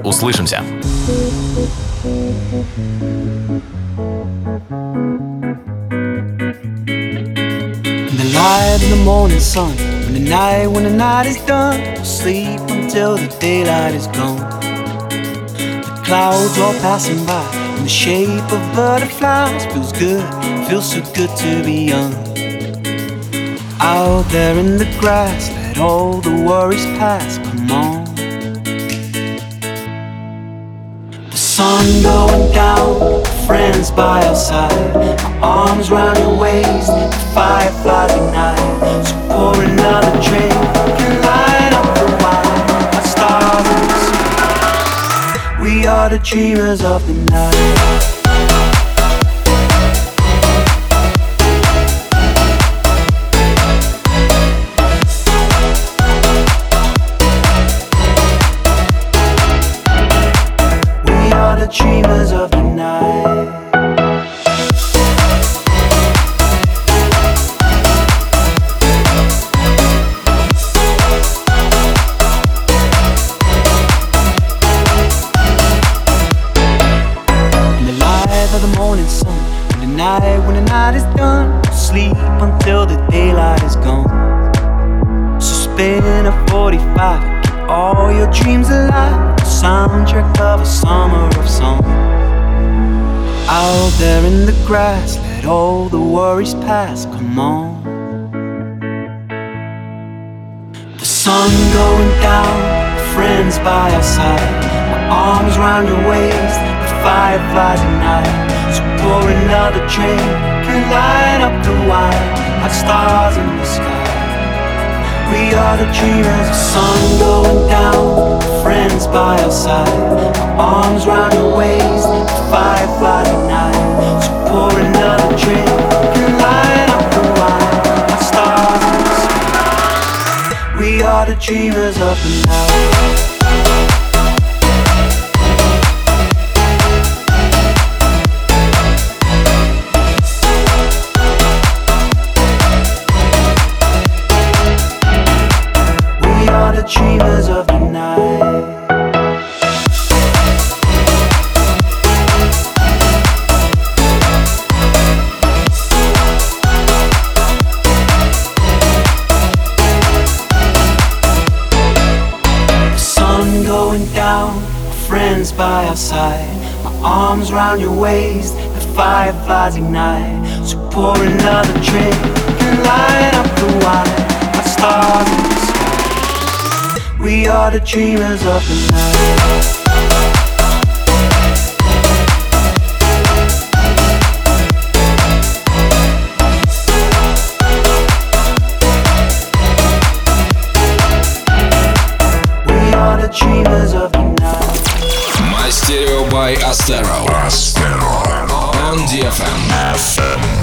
Услышимся! In the light of the morning sun, when the night is done, we'll sleep until the daylight is gone. The clouds all passing by in the shape of butterflies. Feels so good to be young. Out there in the grass, let all the worries pass, come on. The sun going down, friends by our side, my arms round your waist, the fireflies ignite. So pour another drink and light up the wine, like stars in the sky. We are the dreamers of the night. Dreamers of the night. In the light of the morning sun, when the night is done, we'll sleep until the daylight is gone. So spin a 45 and keep all your dreams alive. Soundtrack of a summer of song. Out there in the grass, let all the worries pass, come on. The sun going down, friends by our side, my arms round your waist, the fireflies ignite. So pour another drink and light up the wine, like stars in the sky. We are the dreamers. The sun going down, friends by our side, my arms round your waist, the fireflies ignite. So pour another drink and light up the wine, like stars in the sky. We are the dreamers of the night. Dreamers of the night. The sun going down, friends by our side, my arms round your waist, the fireflies ignite. So pour another drink and light up the wine, like stars in the sky. We are the dreamers of the night. We are the dreamers of the night. My Stereo by Astero. On DFM.